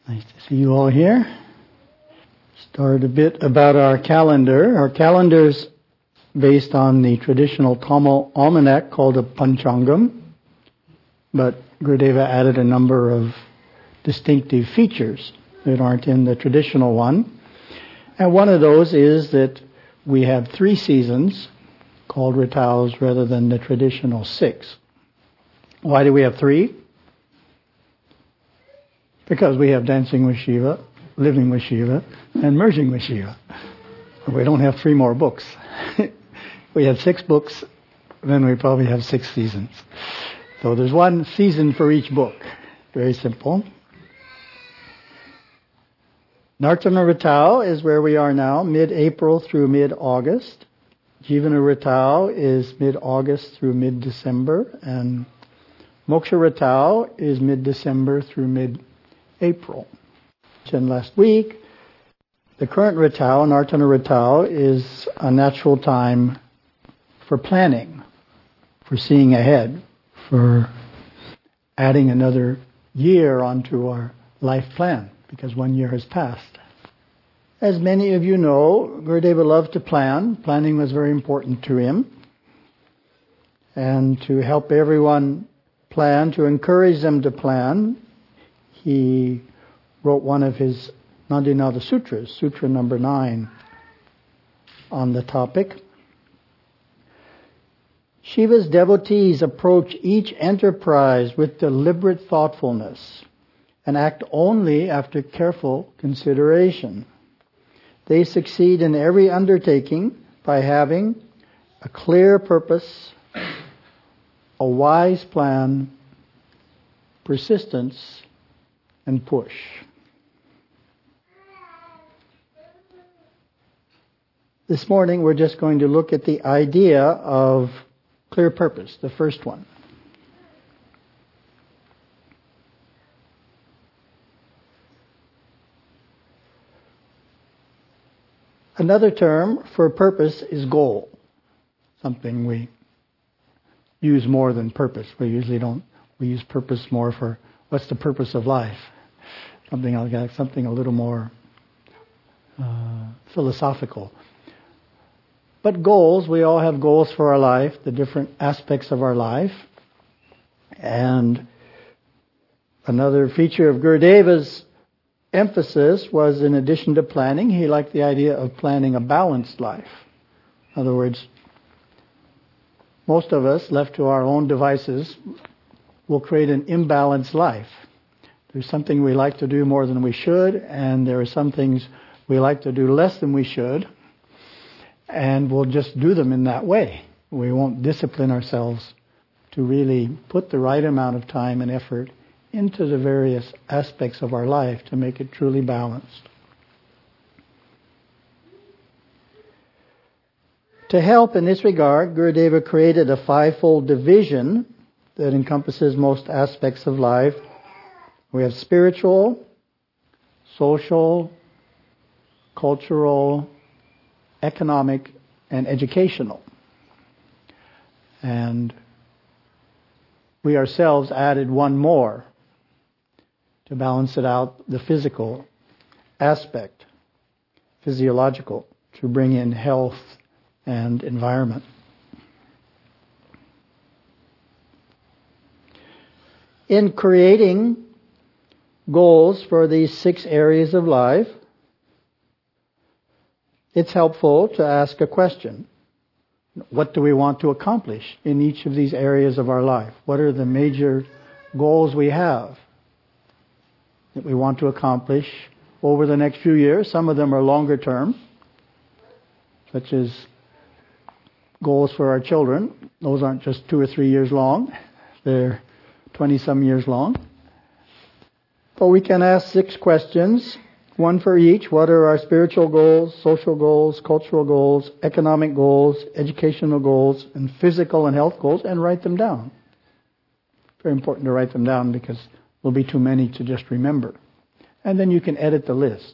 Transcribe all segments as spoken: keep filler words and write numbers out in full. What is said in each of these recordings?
Nice to see you all here. Start a bit about our calendar. Our calendar's based on the traditional Tamil almanac called a Panchangam, but Gurudeva added a number of distinctive features that aren't in the traditional one. And one of those is that we have three seasons called Ritaus rather than the traditional six. Why do we have three? Because we have dancing with Shiva, living with Shiva, and merging with Shiva. We don't have three more books. We have six books, then we probably have six seasons. So there's one season for each book. Very simple. Nartana Ritau is where we are now, mid-April through mid-August. Jivana Ritau is mid-August through mid-December, and Moksha Ritau is mid-December through mid-April. And last week, the current Ritau, Nartana Ritau, is a natural time for planning, for seeing ahead, for adding another year onto our life plan, because one year has passed. As many of you know, Gurudeva loved to plan. Planning was very important to him. And to help everyone plan, to encourage them to plan, he wrote one of his Nandinada Sutras, Sutra number nine, on the topic. Shiva's devotees approach each enterprise with deliberate thoughtfulness and act only after careful consideration. They succeed in every undertaking by having a clear purpose, a wise plan, persistence, and push. This morning we're just going to look at the idea of clear purpose, the first one. Another term for purpose is goal, something we use more than purpose. We usually don't, we use purpose more for what's the purpose of life, something like that, something a little more uh, philosophical. But goals, we all have goals for our life, the different aspects of our life. And another feature of Gurudeva's emphasis was, in addition to planning, he liked the idea of planning a balanced life. In other words, most of us, left to our own devices, will create an imbalanced life. There's something we like to do more than we should, and there are some things we like to do less than we should. And we'll just do them in that way. We won't discipline ourselves to really put the right amount of time and effort into the various aspects of our life to make it truly balanced. To help in this regard, Gurudeva created a fivefold division that encompasses most aspects of life. We have spiritual, social, cultural, economic, and educational. And we ourselves added one more to balance it out, the physical aspect, physiological, to bring in health and environment. In creating goals for these six areas of life, it's helpful to ask a question. What do we want to accomplish in each of these areas of our life? What are the major goals we have that we want to accomplish over the next few years? Some of them are longer term, such as goals for our children. Those aren't just two or three years long. They're twenty-some years long. But we can ask six questions. One for each. What are our spiritual goals, social goals, cultural goals, economic goals, educational goals, and physical and health goals, and write them down. Very important to write them down because there'll be too many to just remember. And then you can edit the list.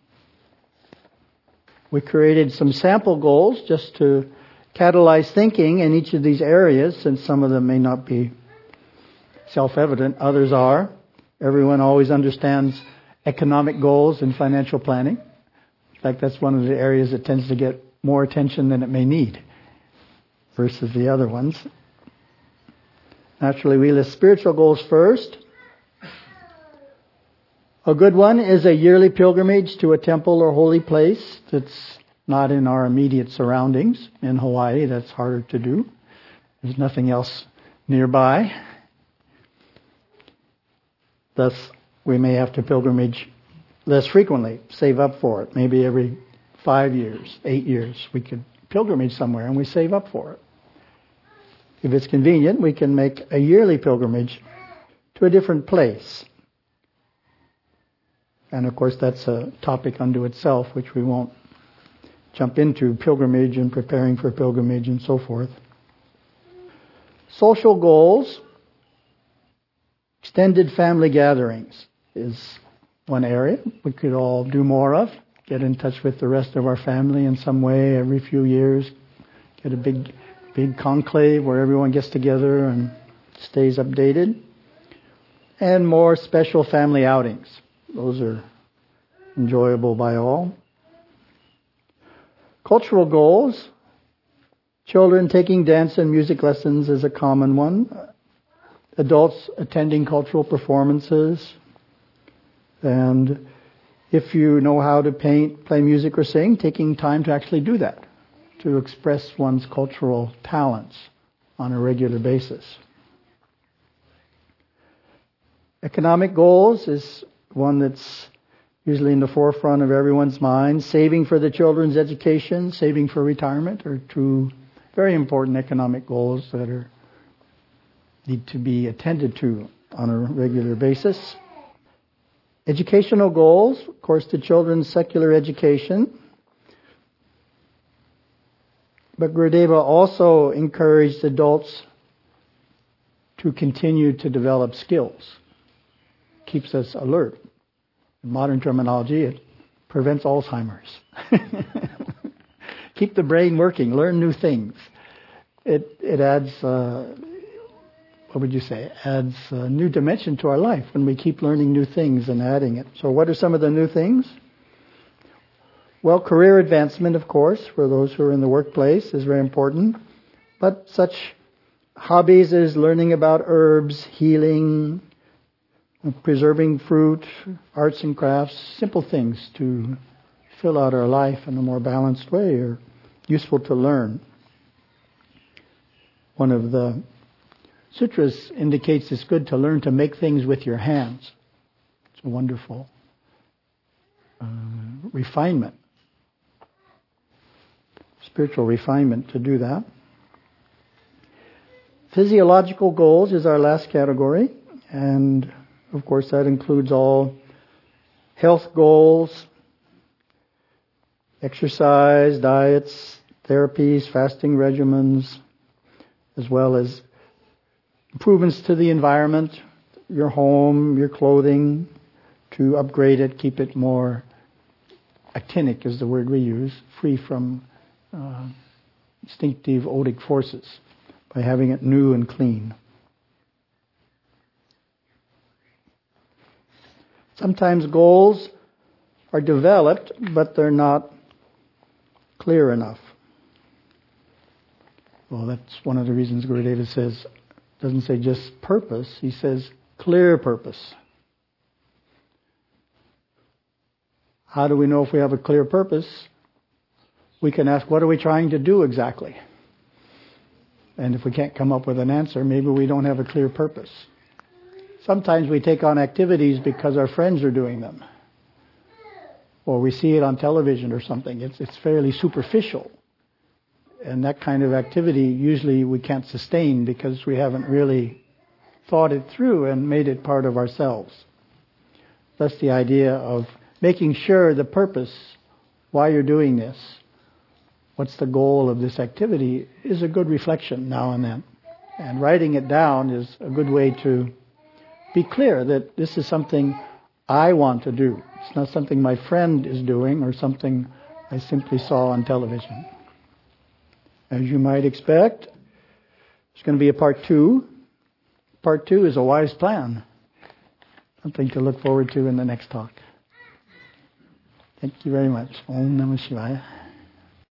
We created some sample goals just to catalyze thinking in each of these areas, since some of them may not be self-evident, others are. Everyone always understands economic goals and financial planning. In fact, that's one of the areas that tends to get more attention than it may need versus the other ones. Naturally, we list spiritual goals first. A good one is a yearly pilgrimage to a temple or holy place that's not in our immediate surroundings. In Hawaii, that's harder to do. There's nothing else nearby. Thus, we may have to pilgrimage less frequently, save up for it. Maybe every five years, eight years, we could pilgrimage somewhere and we save up for it. If it's convenient, we can make a yearly pilgrimage to a different place. And of course, that's a topic unto itself, which we won't jump into, pilgrimage and preparing for pilgrimage and so forth. Social goals, extended family gatherings is one area we could all do more of. Get in touch with the rest of our family in some way every few years. Get a big, big conclave where everyone gets together and stays updated. And more special family outings. Those are enjoyable by all. Cultural goals. Children taking dance and music lessons is a common one. Adults attending cultural performances. And if you know how to paint, play music, or sing, taking time to actually do that, to express one's cultural talents on a regular basis. Economic goals is one that's usually in the forefront of everyone's mind. Saving for the children's education, saving for retirement are two very important economic goals that are need to be attended to on a regular basis. Educational goals, of course, the children's secular education. But Gurudeva also encouraged adults to continue to develop skills. Keeps us alert. In modern terminology, it prevents Alzheimer's. Keep the brain working, learn new things. It it adds, uh, what would you say, adds a new dimension to our life when we keep learning new things and adding it. So what are some of the new things? Well, career advancement, of course, for those who are in the workplace is very important. But such hobbies as learning about herbs, healing, preserving fruit, arts and crafts, simple things to fill out our life in a more balanced way are useful to learn. One of the sutras indicates it's good to learn to make things with your hands. It's a wonderful uh, refinement, spiritual refinement to do that. Physiological goals is our last category, and of course that includes all health goals, exercise, diets, therapies, fasting regimens, as well as improvements to the environment, your home, your clothing, to upgrade it, keep it more actinic is the word we use, free from uh, instinctive odic forces by having it new and clean. Sometimes goals are developed, but they're not clear enough. Well, that's one of the reasons Gurudeva says, doesn't say just purpose, he says clear purpose. How do we know if we have a clear purpose? We can ask, what are we trying to do exactly? And if we can't come up with an answer, maybe we don't have a clear purpose. Sometimes we take on activities because our friends are doing them. Or we see it on television or something. It's, it's fairly superficial. And that kind of activity usually we can't sustain because we haven't really thought it through and made it part of ourselves. That's the idea of making sure the purpose, why you're doing this, what's the goal of this activity, is a good reflection now and then. And writing it down is a good way to be clear that this is something I want to do. It's not something my friend is doing or something I simply saw on television. As you might expect, there's going to be a part two. Part two is a wise plan. Something to look forward to in the next talk. Thank you very much. Om Namah Shivaya.